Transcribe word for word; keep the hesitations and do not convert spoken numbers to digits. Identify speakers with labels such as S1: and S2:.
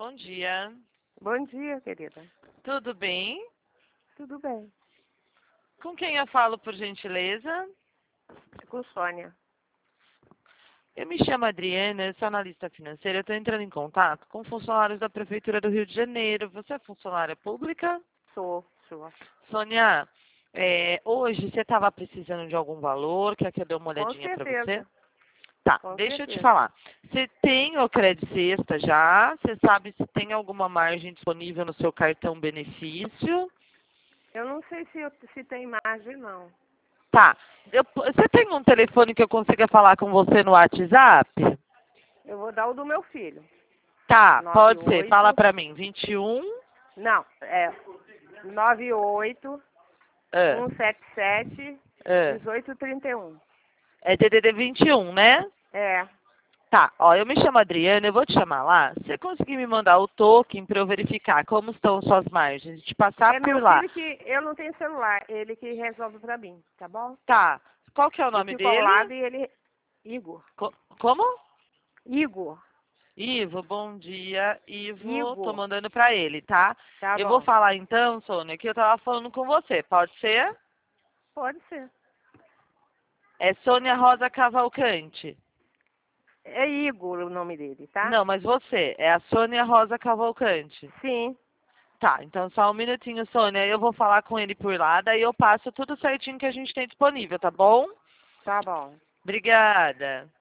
S1: bom dia.
S2: Bom dia, querida.
S1: Tudo bem?
S2: Tudo bem.
S1: Com quem eu falo, por gentileza?
S2: Com Sônia.
S1: Eu me chamo Adriana, eu sou analista financeira. Eu estou entrando em contato com funcionários da Prefeitura do Rio de Janeiro. Você é funcionária pública?
S2: Sou sua.
S1: Sônia, é, hoje você estava precisando de algum valor? Quer que eu dê uma
S2: Com
S1: olhadinha para você?
S2: certeza.
S1: Tá,
S2: Com
S1: deixa eu te
S2: certeza.
S1: falar. Você tem o crédito sexta já? Você sabe se tem alguma margem disponível no seu cartão benefício?
S2: Eu não sei se, eu, se tem margem, não.
S1: Tá. Eu- você tem um telefone que eu consiga falar com você no WhatsApp?
S2: Eu vou dar o do meu filho.
S1: Tá,
S2: Nove
S1: pode ser. Fala
S2: oito.
S1: pra mim. vinte e um.
S2: Não, é nove oito
S1: É,
S2: um sete sete
S1: é.
S2: dezoito trinta e um.
S1: É D D D vinte e um, né?
S2: É.
S1: Tá, ó, eu me chamo Adriana, eu vou te chamar lá. Se você conseguir me mandar o token pra eu verificar como estão suas margens, te passar
S2: É
S1: por
S2: meu
S1: lá.
S2: filho que eu não tenho celular, ele que resolve pra mim, tá bom?
S1: Tá. Qual que é o
S2: Eu
S1: nome
S2: fico ao lado
S1: dele?
S2: e ele. Igor.
S1: Co- como?
S2: Igor.
S1: Ivo, bom dia. Ivo, tô
S2: Igor.
S1: mandando pra ele, tá?
S2: Tá
S1: Eu vou
S2: bom.
S1: falar então, Sônia, que eu tava falando com você. Pode ser?
S2: Pode ser.
S1: É Sônia Rosa Cavalcante.
S2: É Igor o nome dele, tá?
S1: Não, mas você, é a Sônia Rosa Cavalcante.
S2: Sim.
S1: Tá, então só um minutinho, Sônia. Eu vou falar com ele por lá, daí eu passo tudo certinho que a gente tem disponível, tá bom?
S2: Tá bom.
S1: Obrigada.